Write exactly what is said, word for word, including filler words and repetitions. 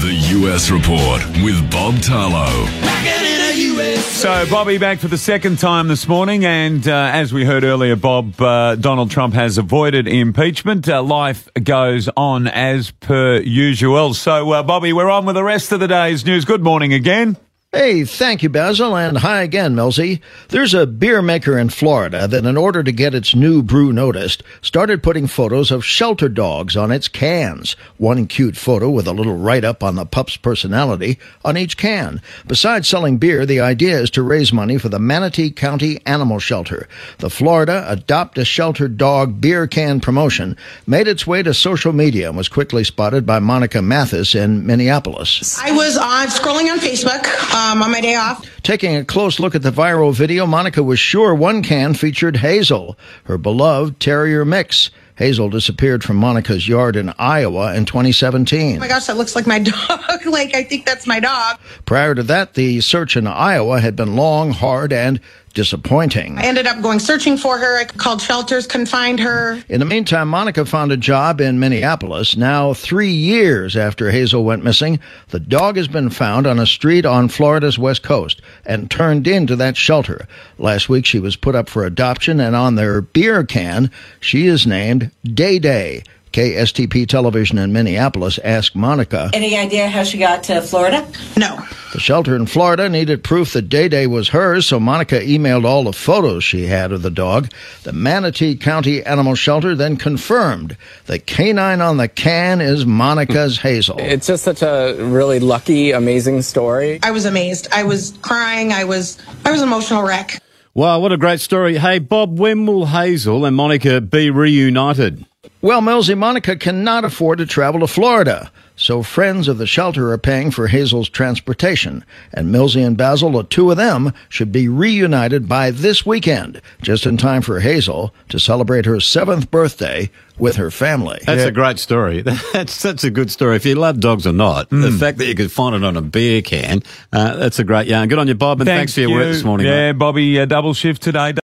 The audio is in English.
The U S Report with Bob Tarlow. So, Bobby back for the second time this morning, and uh, as we heard earlier, Bob, uh, Donald Trump has avoided impeachment. Uh, life goes on as per usual. So, uh, Bobby, we're on with the rest of the day's news. Good morning again. Hey, thank you, Basil, and hi again, Millsy. There's a beer maker in Florida that, in order to get its new brew noticed, started putting photos of shelter dogs on its cans. One cute photo with a little write-up on the pup's personality on each can. Besides selling beer, the idea is to raise money for the Manatee County Animal Shelter. The Florida Adopt a Shelter Dog beer can promotion made its way to social media and was quickly spotted by Monica Mathis in Minneapolis. I was on scrolling on Facebook um, on my day off. Taking a close look at the viral video, Monica was sure one can featured Hazel, her beloved terrier mix. Hazel disappeared from Monica's yard in Iowa in twenty seventeen. Oh my gosh, that looks like my dog. Like, I think that's my dog. Prior to that, the search in Iowa had been long, hard, and disappointing. I ended up going searching for her. I called shelters, couldn't find her. In the meantime, Monica found a job in Minneapolis. Now, three years after Hazel went missing, the dog has been found on a street on Florida's west coast and turned into that shelter. Last week, she was put up for adoption, and on their beer can, she is named Day Day. K S T P Television in Minneapolis asked Monica, "Any idea how she got to Florida?" No. The shelter in Florida needed proof that Day Day was hers, so Monica emailed all the photos she had of the dog. The Manatee County Animal Shelter then confirmed the canine on the can is Monica's Hazel. It's just such a really lucky, amazing story. I was amazed. I was crying. I was, I was an emotional wreck. Wow, what a great story. Hey, Bob, when will Hazel and Monica be reunited? Well, Millsy, Monica cannot afford to travel to Florida, so friends of the shelter are paying for Hazel's transportation. And Millsy and Basil, the two of them, should be reunited by this weekend, just in time for Hazel to celebrate her seventh birthday with her family. That's yeah. a great story. That's such a good story. If you love dogs or not, mm. the fact that you could find it on a beer can, uh, that's a great yarn. Good on you, Bob, and thanks, thanks for your you. work this morning. Yeah, mate. Bobby, uh, double shift today.